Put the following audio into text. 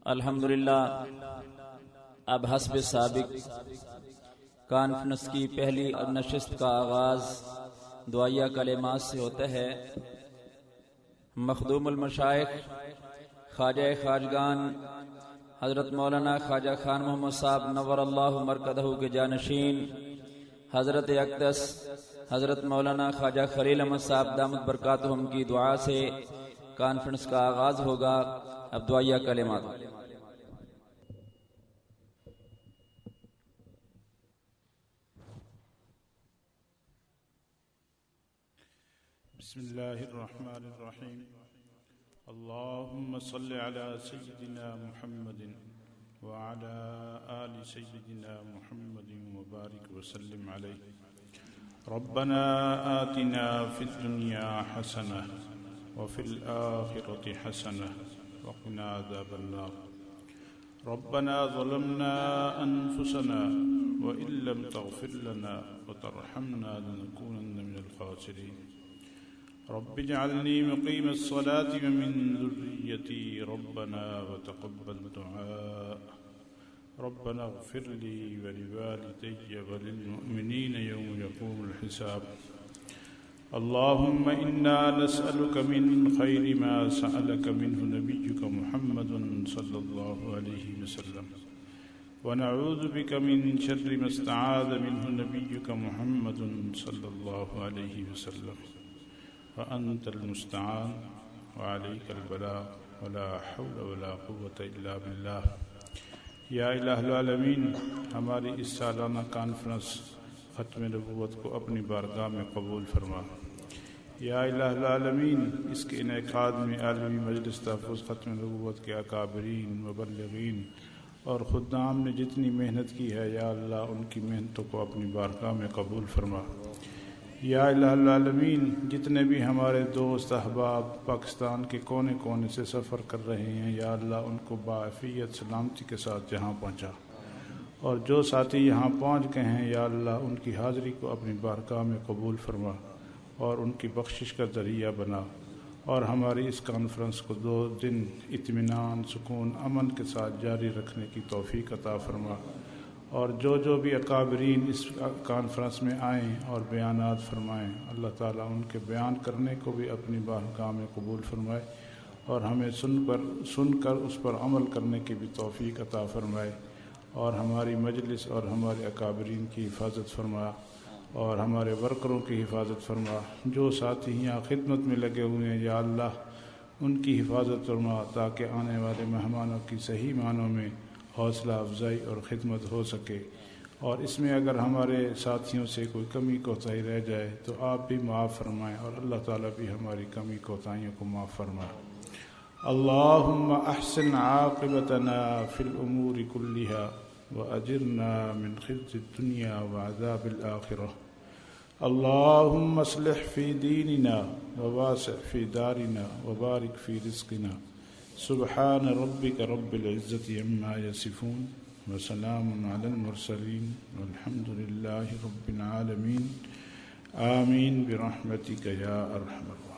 الحمدللہ اب حسب سابق کانفرنس کی پہلی نشست کا آغاز دعائیہ کلمات سے ہوتا ہے۔ مخدوم المشائخ خواجہ خواجگان حضرت مولانا خواجہ خان محمد صاحب نور اللہ مرکزہ کے جانشین حضرت اقدس حضرت مولانا خواجہ خلیل احمد صاحب دامت برکاتہم کی دعا سے کانفرنس کا آغاز ہوگا۔ اب دعائیہ کلمات۔ بسم اللہ الرحمن الرحیم۔ اللہم صل علی سیدنا محمد وعلی آل سیدنا محمد وبارک وسلم علیہ۔ ربنا آتنا فی الدنیا حسنہ وفی الآخرۃ حسنہ وقنا عذاب النار۔ ربنا ظلمنا انفسنا وإن لم تغفر لنا وترحمنا لنكونن من الخاسرین۔ رب اجعلني مقيم الصلاة ومن ذريتي ربنا وتقبل دعاء۔ ربنا اغفر لي ولوالدي وللمؤمنين يوم يقوم الحساب۔ اللهم إنا نسألك من خير ما سألك منه نبيك محمد صلى الله عليه وسلم، ونعوذ بك من شر ما استعاذ منه نبيك محمد صلى الله عليه وسلم، وأنت المستعان وعليك البلاغ ولا حول ولا قوة إلا بالله۔ یا الہ العالمین، ہماری اس سالانہ کانفرنس ختم نبوت کو اپنی بارگاہ میں قبول فرما۔ یا الہ العالمین، اس کے انعقاد میں عالمی مجلس تحفظ ختم نبوت کے اکابرین، مبلغین اور خدام نے جتنی محنت کی ہے، یا اللہ ان کی محنتوں کو اپنی بارگاہ میں قبول فرما۔ یا الہ العالمین، جتنے بھی ہمارے دوست احباب پاکستان کے کونے کونے سے سفر کر رہے ہیں، یا اللہ ان کو بعافیت سلامتی کے ساتھ جہاں پہنچا، اور جو ساتھی یہاں پہنچ گئے ہیں، یا اللہ ان کی حاضری کو اپنی بارگاہ میں قبول فرما اور ان کی بخشش کا ذریعہ بنا، اور ہماری اس کانفرنس کو 2 دن اطمینان، سکون، امن کے ساتھ جاری رکھنے کی توفیق عطا فرما، اور جو بھی اکابرین اس کانفرنس میں آئیں اور بیانات فرمائیں، اللہ تعالیٰ ان کے بیان کرنے کو بھی اپنی بارگاہ میں قبول فرمائے، اور ہمیں سن کر اس پر عمل کرنے کی بھی توفیق عطا فرمائے، اور ہماری مجلس اور ہمارے اکابرین کی حفاظت فرما، اور ہمارے ورکروں کی حفاظت فرما، جو ساتھی یہاں خدمت میں لگے ہوئے ہیں، یا اللہ ان کی حفاظت فرما، تاکہ آنے والے مہمانوں کی صحیح معنوں میں حوصلہ افزائی اور خدمت ہو سکے، اور اس میں اگر ہمارے ساتھیوں سے کوئی کمی کوتاہی رہ جائے تو آپ بھی معاف فرمائیں، اور اللہ تعالیٰ بھی ہماری کمی کوتاہیوں کو معاف فرمائے۔ اللہم احسن عاقبتنا فی الامور کلہا واجرنا من خزي الدنيا وعذاب الآخرة۔ اللهم اصلح في ديننا وواسع في دارنا وبارك في رزقنا۔ سبحان ربك رب العزة عما يصفون وسلام على المرسلين والحمد لله رب العالمين۔ آمين برحمتك يا أرحم الراحمين۔